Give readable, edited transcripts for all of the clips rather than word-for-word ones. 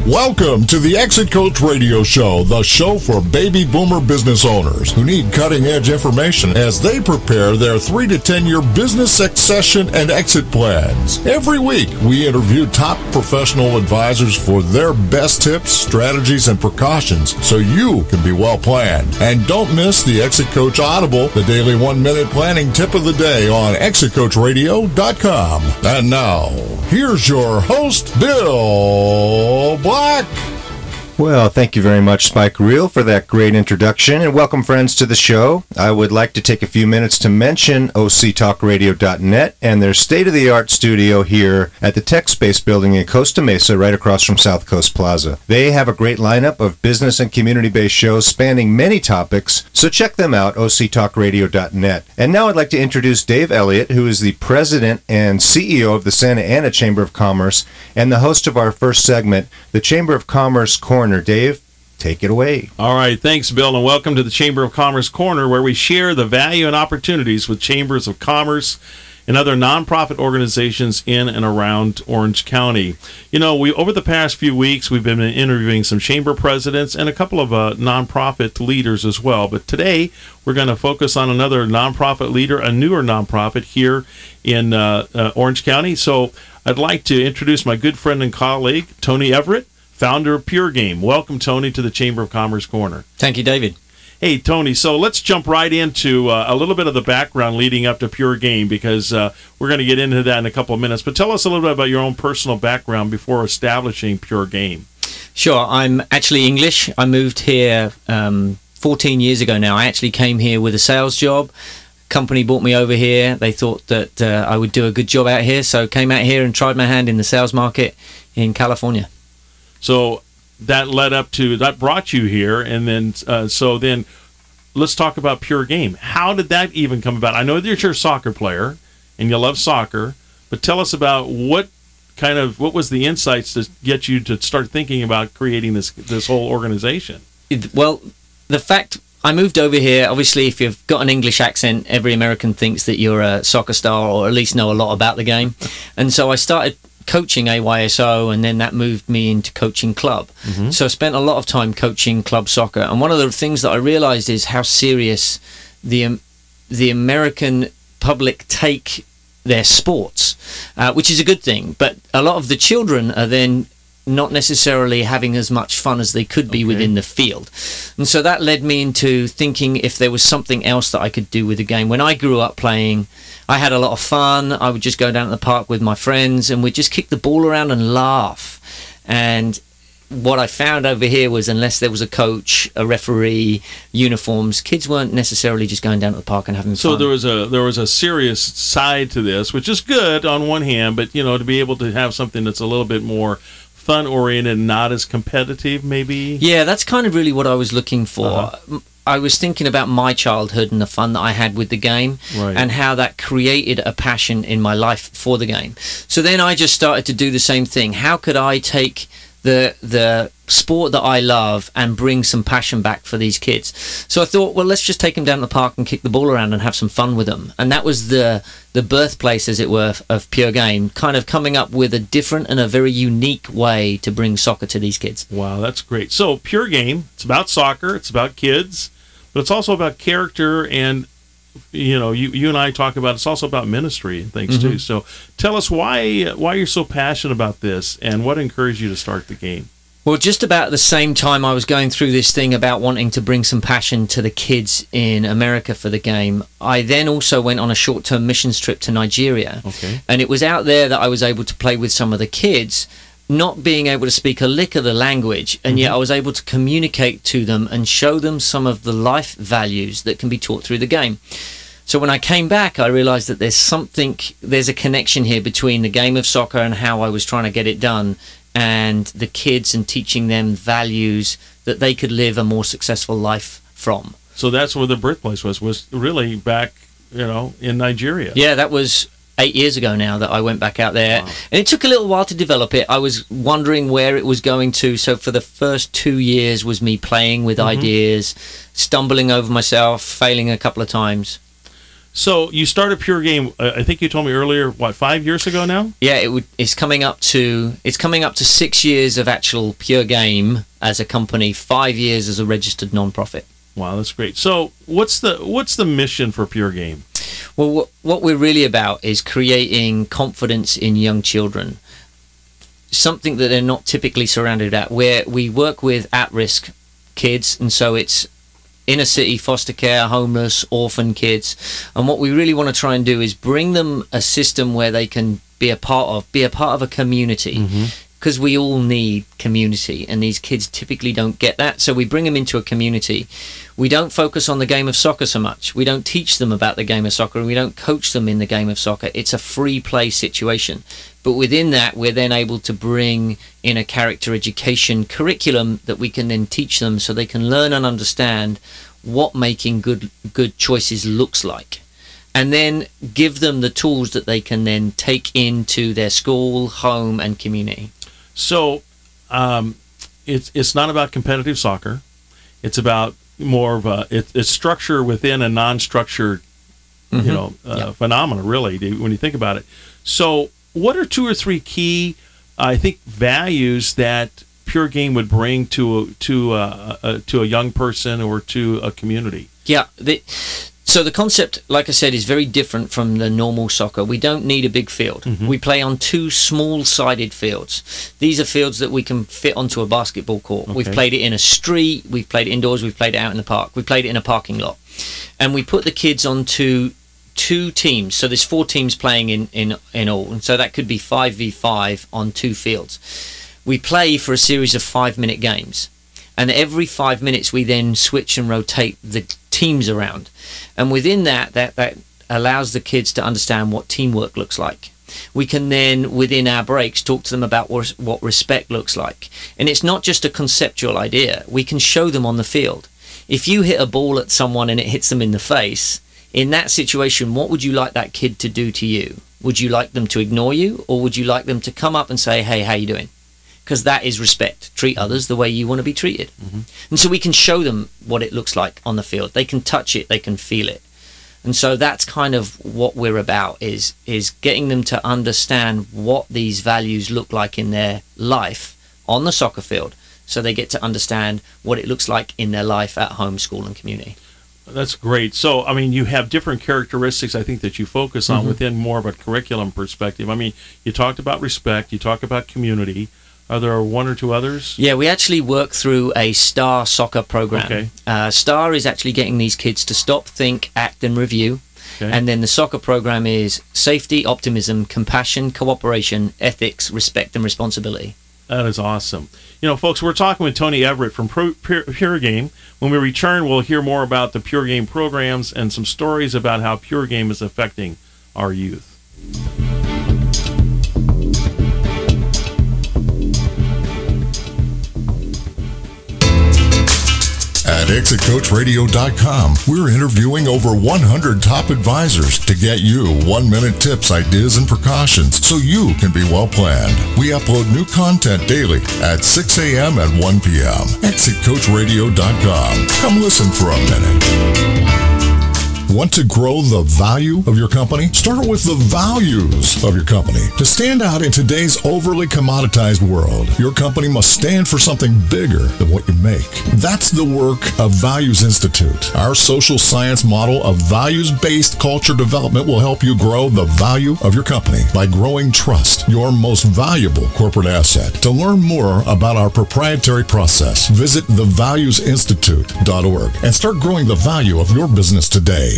Welcome to the Exit Coach Radio Show, the show for baby boomer business owners who need cutting-edge information as they prepare their 3 to 10-year business succession and exit plans. Every week, we interview top professional advisors for their best tips, strategies, and precautions so you can be well planned. And don't miss the Exit Coach Audible, the daily 1-minute planning tip of the day on exitcoachradio.com. And now, here's your host, Bill Black. Well, thank you very much, Spike Reel, for that great introduction, and welcome, friends, to the show. I would like to take a few minutes to mention OCTalkRadio.net and their state-of-the-art studio here at the Tech Space building in Costa Mesa, right across from South Coast Plaza. They have a great lineup of business and community-based shows spanning many topics, so check them out, OCTalkRadio.net. And now I'd like to introduce Dave Elliott, who is the president and CEO of the Santa Ana Chamber of Commerce and the host of our first segment, the Chamber of Commerce Corner. Dave, take it away. All right, thanks, Bill, and welcome to the Chamber of Commerce Corner, where we share the value and opportunities with chambers of commerce and other nonprofit organizations in and around Orange County. You know, over the past few weeks, we've been interviewing some chamber presidents and a couple of nonprofit leaders as well. But today, we're going to focus on another nonprofit leader, a newer nonprofit here in Orange County. So I'd like to introduce my good friend and colleague, Tony Everett, founder of Pure Game. Welcome, Tony, to the Chamber of Commerce Corner. Thank you, David. Hey, Tony, so let's jump right into a little bit of the background leading up to Pure Game, because we're going to get into that in a couple of minutes. But tell us a little bit about your own personal background before establishing Pure Game. Sure. I'm actually English. I moved here 14 years ago now. I actually came here with a sales job. Company brought me over here. They thought that I would do a good job out here, so came out here and tried my hand in the sales market in California. So that brought you here, and then then let's talk about Pure Game. How did that even come about? I know that you're a soccer player and you love soccer, but tell us about what was the insights to get you to start thinking about creating this whole organization? Well, the fact I moved over here, obviously, if you've got an English accent, every American thinks that you're a soccer star or at least know a lot about the game. And so I started coaching AYSO, and then that moved me into coaching club. Mm-hmm. So I spent a lot of time coaching club soccer, and one of the things that I realized is how serious the American public take their sports, which is a good thing, but a lot of the children are then not necessarily having as much fun as they could be within the field. And so that led me into thinking if there was something else that I could do with the game. When I grew up playing, I had a lot of fun. I would just go down to the park with my friends and we'd just kick the ball around and laugh. And what I found over here was, unless there was a coach, a referee, uniforms, kids weren't necessarily just going down to the park and having fun. So there was a serious side to this, which is good on one hand, but to be able to have something that's a little bit more fun-oriented and not as competitive, maybe? Yeah, that's kind of really what I was looking for. Uh-huh. I was thinking about my childhood and the fun that I had with the game, right, and how that created a passion in my life for the game. So then I just started to do the same thing. How could I take the sport that I love and bring some passion back for these kids? So I thought, well, let's just take them down to the park and kick the ball around and have some fun with them. And that was the birthplace, as it were, of Pure Game, kind of coming up with a different and a very unique way to bring soccer to these kids. Wow, that's great. So Pure Game, it's about soccer, it's about kids, but it's also about character, and you and I talk about it's also about ministry and things too. So tell us why you're so passionate about this and what encouraged you to start the game. Well, just about the same time I was going through this thing about wanting to bring some passion to the kids in America for the game, I then also went on a short-term missions trip to Nigeria. Okay. And it was out there that I was able to play with some of the kids, not being able to speak a lick of the language, and yet I was able to communicate to them and show them some of the life values that can be taught through the game. So when I came back, I realized that there's a connection here between the game of soccer and how I was trying to get it done, and the kids, and teaching them values that they could live a more successful life from. So that's where the birthplace was really back, in Nigeria. Yeah, that was 8 years ago now that I went back out there. Wow. And it took a little while to develop it. I was wondering where it was going to. So for the first 2 years was me playing with ideas, stumbling over myself, failing a couple of times. So you started Pure Game, I think you told me earlier, 5 years ago now? Yeah, it's coming up to 6 years of actual Pure Game as a company, 5 years as a registered nonprofit. Wow, that's great. So what's the mission for Pure Game? Well, what we're really about is creating confidence in young children, something that they're not typically surrounded at, where we work with at-risk kids, and so it's inner city foster care, homeless, orphan kids, and what we really want to try and do is bring them a system where they can be a part of a community, because we all need community, and these kids typically don't get that, so we bring them into a community. We don't focus on the game of soccer so much. We don't teach them about the game of soccer, and we don't coach them in the game of soccer. It's a free play situation. But within that, we're then able to bring in a character education curriculum that we can then teach them so they can learn and understand what making good choices looks like. And then give them the tools that they can then take into their school, home, and community. So it's not about competitive soccer. It's about more of it's structure within a non-structured phenomena, really, when you think about it. So what are 2 or 3 key, I think, values that Pure Game would bring to a young person or to a community? Yeah. So the concept, like I said, is very different from the normal soccer. We don't need a big field. We play on 2 small-sided fields. These are fields that we can fit onto a basketball court. Okay. We've played it in a street. We've played it indoors. We've played it out in the park. We played it in a parking lot. And we put the kids onto 2 teams. So there's 4 teams playing in all. And so that could be 5v5 on 2 fields. We play for a series of 5-minute games. And every 5 minutes, we then switch and rotate the teams around. And within that allows the kids to understand what teamwork looks like. We can then, within our breaks, talk to them about what respect looks like. And it's not just a conceptual idea. We can show them on the field. If you hit a ball at someone and it hits them in the face, in that situation, what would you like that kid to do to you? Would you like them to ignore you, or would you like them to come up and say, hey, how you doing? Because that is respect. Treat others the way you want to be treated. And so we can show them what it looks like on the field. They can touch it, they can feel it. And so that's kind of what we're about, is getting them to understand what these values look like in their life on the soccer field, so they get to understand what it looks like in their life at home, school, and community. That's great. So, I mean, you have different characteristics, I think, that you focus on within more of a curriculum perspective. I mean, you talked about respect, you talked about community. Are there 1 or 2 others? Yeah, we actually work through a STAR soccer program. Okay. STAR is actually getting these kids to stop, think, act, and review. Okay. And then the soccer program is safety, optimism, compassion, cooperation, ethics, respect, and responsibility. That is awesome. You know, folks, we're talking with Tony Everett from Pure Game. When we return, we'll hear more about the Pure Game programs and some stories about how Pure Game is affecting our youth. At ExitCoachRadio.com, we're interviewing over 100 top advisors to get you 1-minute tips, ideas, and precautions so you can be well planned. We upload new content daily at 6 a.m. and 1 p.m. ExitCoachRadio.com. Come listen for a minute. Want to grow the value of your company? Start with the values of your company. To stand out in today's overly commoditized world, your company must stand for something bigger than what you make. That's the work of Values Institute. Our social science model of values-based culture development will help you grow the value of your company by growing trust, your most valuable corporate asset. To learn more about our proprietary process, visit thevaluesinstitute.org and start growing the value of your business today.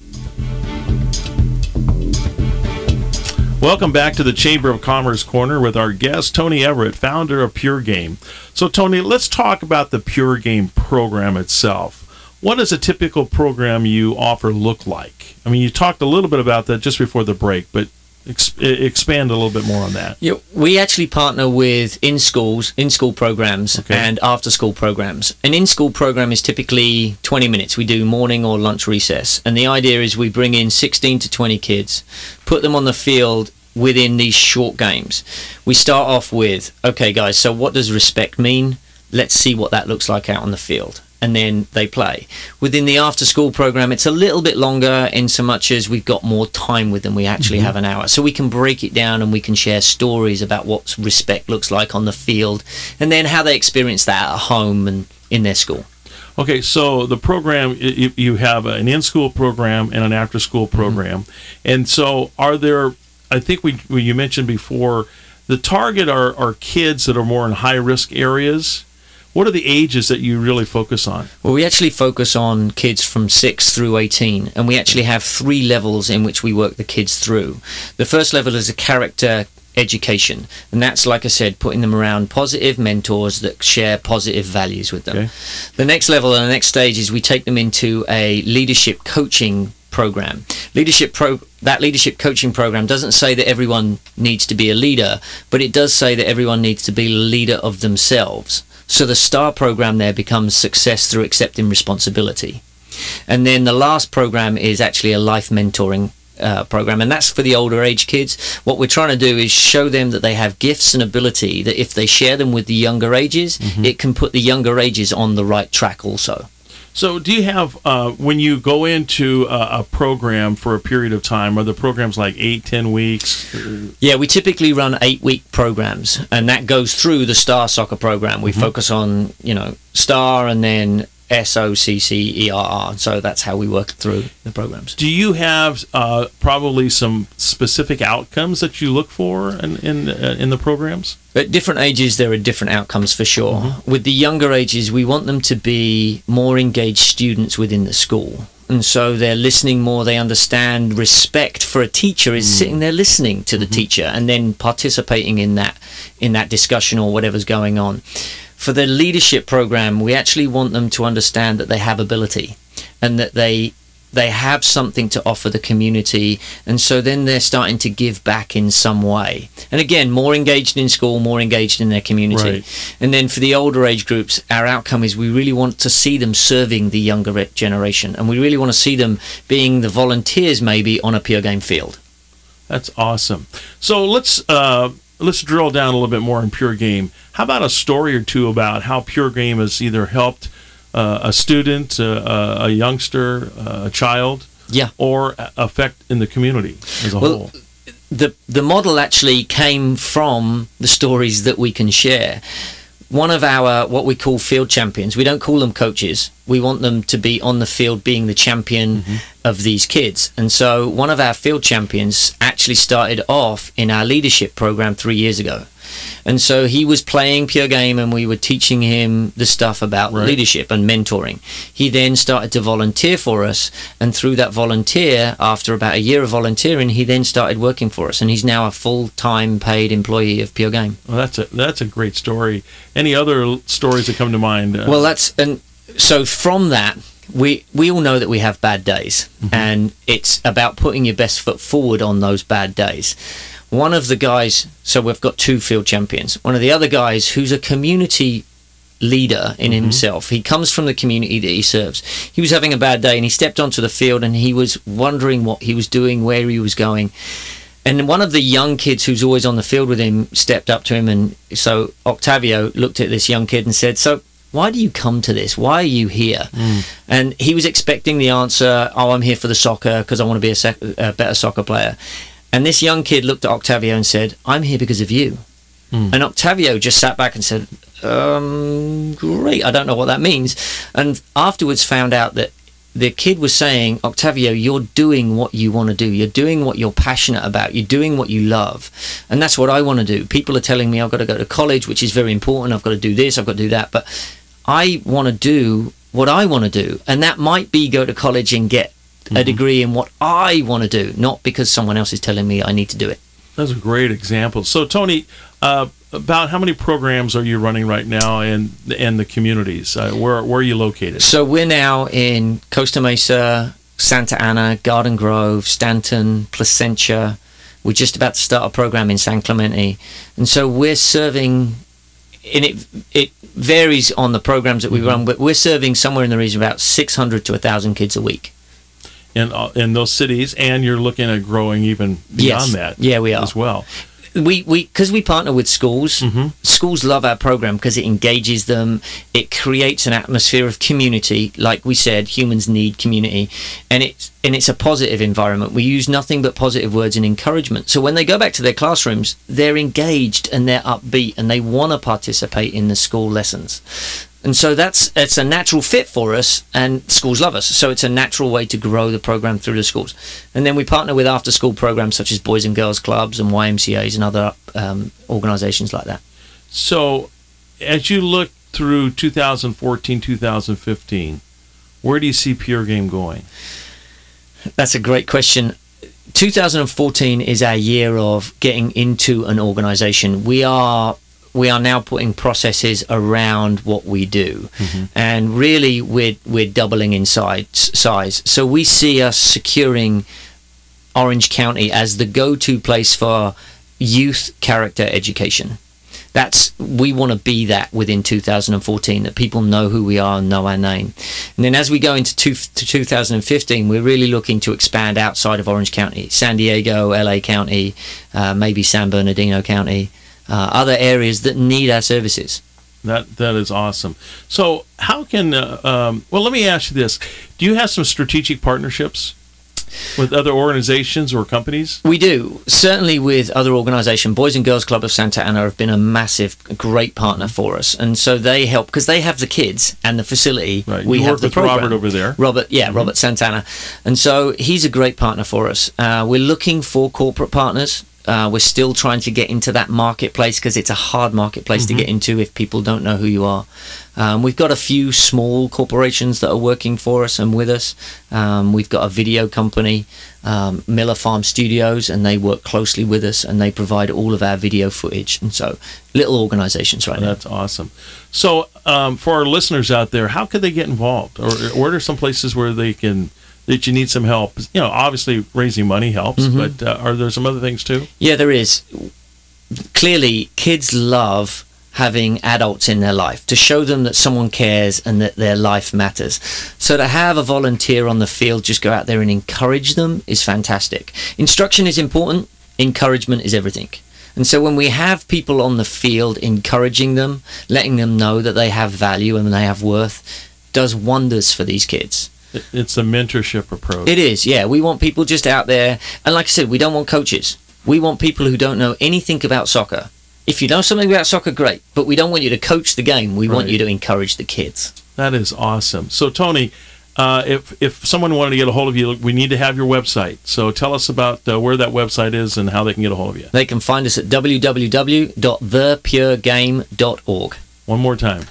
Welcome back to the Chamber of Commerce Corner with our guest, Tony Everett, founder of Pure Game. So, Tony, let's talk about the Pure Game program itself. What does a typical program you offer look like? I mean, you talked a little bit about that just before the break, but expand a little bit more on that. Yeah, we actually partner with in-school programs and after-school programs. An in-school program is typically 20 minutes. We do morning or lunch recess. And the idea is we bring in 16 to 20 kids, put them on the field within these short games. We start off with, okay, guys, so what does respect mean? Let's see what that looks like out on the field. and then they play. Within the after-school program, it's a little bit longer in so much as we've got more time with them. We actually have an hour. So we can break it down and we can share stories about what respect looks like on the field and then how they experience that at home and in their school. Okay, so the program, you have an in-school program and an after-school program. And so are there, I think you mentioned before, the target are kids that are more in high-risk areas. What are the ages that you really focus on? Well, we actually focus on kids from 6 through 18, and we actually have 3 levels in which we work the kids through. The first level is a character education, and that's, like I said, putting them around positive mentors that share positive values with them. Okay. The next level and the next stage is we take them into a leadership coaching program. That leadership coaching program doesn't say that everyone needs to be a leader, but it does say that everyone needs to be a leader of themselves. So the STAR program there becomes success through accepting responsibility. And then the last program is actually a life mentoring program, and that's for the older age kids. What we're trying to do is show them that they have gifts and ability, that if they share them with the younger ages, it can put the younger ages on the right track also. So do you have, when you go into a program for a period of time, are the programs like 8-10 weeks? Yeah, we typically run 8-week programs, and that goes through the STAR soccer program. We focus on, STAR and then SOCCERR. So that's how we work through the programs. Do you have probably some specific outcomes that you look for in the programs? At different ages, there are different outcomes for sure. With the younger ages, we want them to be more engaged students within the school. And so they're listening more, they understand respect for a teacher is sitting there listening to the teacher and then participating in that discussion or whatever's going on. For the leadership program, we actually want them to understand that they have ability and that they have something to offer the community, and so then they're starting to give back in some way. And again, more engaged in school, more engaged in their community. Right. And then for the older age groups, our outcome is we really want to see them serving the younger generation, and we really want to see them being the volunteers maybe on a Pure Game field. That's awesome. So let's drill down a little bit more in Pure Game. How about a story or two about how Pure Game has either helped a student, a youngster, a child, or affect in the community as a whole? The model actually came from the stories that we can share. One of our, what we call field champions, we don't call them coaches. We want them to be on the field being the champion of these kids. And so one of our field champions actually started off in our leadership program 3 years ago. And so he was playing Pure Game and we were teaching him the stuff about leadership and mentoring. He then started to volunteer for us, and through that volunteer, after about a year of volunteering, he then started working for us, and he's now a full-time paid employee of Pure Game. Well, that's a great story. Any other stories that come to mind? So from that, we all know that we have bad days, and it's about putting your best foot forward on those bad days. One of the guys, so we've got 2 field champions. One of the other guys who's a community leader in himself. He comes from the community that he serves. He was having a bad day and he stepped onto the field and he was wondering what he was doing, where he was going. And one of the young kids who's always on the field with him stepped up to him, and so Octavio looked at this young kid and said, "So why do you come to this? Why are you here?" And he was expecting the answer, "Oh, I'm here for the soccer because I want to be a better soccer player." And this young kid looked at Octavio and said, "I'm here because of you." And Octavio just sat back and said, "Great, I don't know what that means." And afterwards found out that the kid was saying, "Octavio, you're doing what you want to do. You're doing what you're passionate about. You're doing what you love. And that's what I want to do. People are telling me I've got to go to college, which is very important. I've got to do this, I've got to do that. But I want to do what I want to do. And that might be go to college and get a degree in what I want to do, not because someone else is telling me I need to do it." That's a great example. So, Tony, about how many programs are you running right now in the communities? Where are you located? So we're now in Costa Mesa, Santa Ana, Garden Grove, Stanton, Placentia. We're just about to start a program in San Clemente. And so we're serving, and it varies on the programs that we run, but we're serving somewhere in the region of about 600 to 1,000 kids a week. In those cities, and you're looking at growing even beyond that. Yeah, we are. As well. because we partner with schools. Mm-hmm. Schools love our program because it engages them. It creates an atmosphere of community. Like we said, humans need community, and it's a positive environment. We use nothing but positive words and encouragement. So when they go back to their classrooms, they're engaged and they're upbeat and they want to participate in the school lessons. And so it's a natural fit for us, and schools love us. So it's a natural way to grow the program through the schools. And then we partner with after-school programs such as Boys and Girls Clubs and YMCAs and other organizations like that. So as you look through 2014, 2015, where do you see Pure Game going? That's a great question. 2014 is our year of getting into an organization. We are now putting processes around what we do, and really we're doubling in size. So we see us securing Orange County as the go-to place for youth character education. We want to be that within 2014, that people know who we are and know our name. And then as we go into 2015, we're really looking to expand outside of Orange County, San Diego, LA County, maybe San Bernardino County, other areas that need our services. That is awesome. So how can let me ask you this: do you have some strategic partnerships with other organizations or companies? We do, certainly with other organizations. Boys and Girls Club of Santa Ana have been a great partner for us, and so they help because they have the kids and the facility. Right. We you have work the with program. Robert over there. Robert Santana, and so he's a great partner for us. We're looking for corporate partners. We're still trying to get into that marketplace because it's a hard marketplace to get into if people don't know who you are. We've got a few small corporations that are working for us and with us. We've got a video company, Miller Farm Studios, and they work closely with us and they provide all of our video footage. And so little organizations now. That's awesome. So for our listeners out there, how could they get involved? Or what are some places where that you need some help? Obviously raising money helps, but are there some other things too? Yeah, there is. Clearly, kids love having adults in their life to show them that someone cares and that their life matters. So to have a volunteer on the field just go out there and encourage them is fantastic. Instruction is important. Encouragement is everything. And so when we have people on the field encouraging them, letting them know that they have value and they have worth, does wonders for these kids. It's a mentorship approach. It is, yeah. We want people just out there. And like I said, we don't want coaches. We want people who don't know anything about soccer. If you know something about soccer, great. But we don't want you to coach the game. We want you to encourage the kids. That is awesome. So, Tony, if someone wanted to get a hold of you, we need to have your website. So tell us about where that website is and how they can get a hold of you. They can find us at www.thepuregame.org. One more time.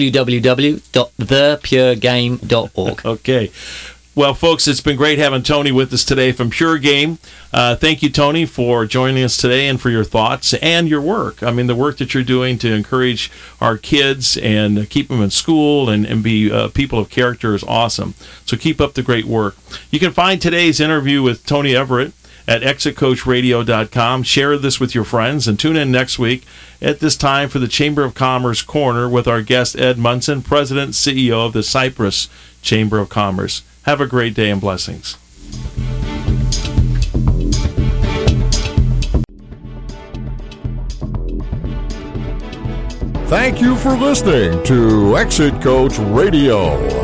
www.thepuregame.org. Okay. Well, folks, it's been great having Tony with us today from Pure Game. Thank you, Tony, for joining us today and for your thoughts and your work. I mean, the work that you're doing to encourage our kids and keep them in school and be people of character is awesome. So keep up the great work. You can find today's interview with Tony Everett at exitcoachradio.com. Share this with your friends and tune in next week at this time for the Chamber of Commerce Corner with our guest Ed Munson, President and CEO of the Cypress Chamber of Commerce. Have a great day and blessings. Thank you for listening to Exit Coach Radio.